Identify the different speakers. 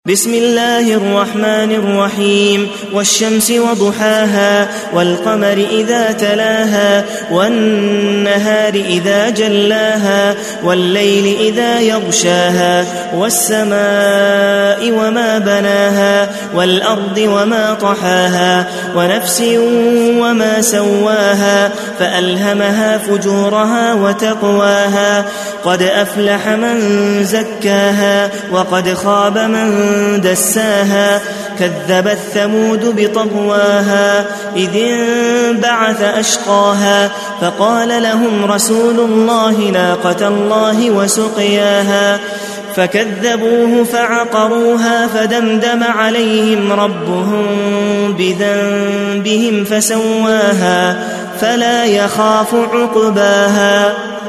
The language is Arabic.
Speaker 1: بسم الله الرحمن الرحيم والشمس وضحاها والقمر إذا تلاها والنهار إذا جلاها والليل إذا يغشاها والسماء وما بناها والأرض وما طحاها ونفس وما سواها فألهمها فجورها وتقواها قد أفلح من زكاها وقد خاب من دساها كذبت ثمود بطغواها إذ انبعث أشقاها فقال لهم رسول الله ناقة الله وسقياها فكذبوه فعقروها فدمدم عليهم ربهم بذنبهم فسواها فلا يخاف عقباها.